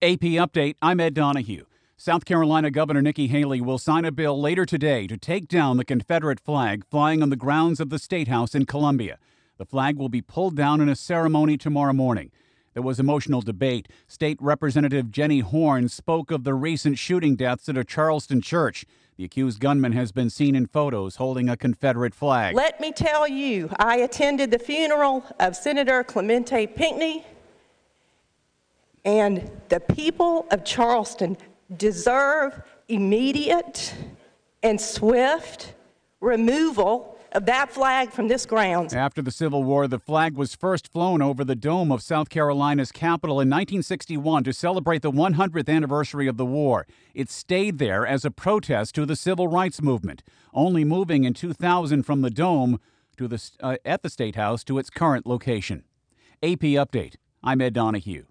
AP Update, I'm Ed Donahue. South Carolina Governor Nikki Haley will sign a bill later today to take down the Confederate flag flying on the grounds of the State House in Columbia. The flag will be pulled down in a ceremony tomorrow morning. There was emotional debate. State Representative Jenny Horn spoke of the recent shooting deaths at a Charleston church. The accused gunman has been seen in photos holding a Confederate flag. Let me tell you, I attended the funeral of Senator Clemente Pinckney, and the people of Charleston deserve immediate and swift removal of that flag from this ground. After the Civil War, the flag was first flown over the dome of South Carolina's Capitol in 1961 to celebrate the 100th anniversary of the war. It stayed there as a protest to the civil rights movement, only moving in 2000 from the dome to at the State House to its current location. AP Update. I'm Ed Donahue.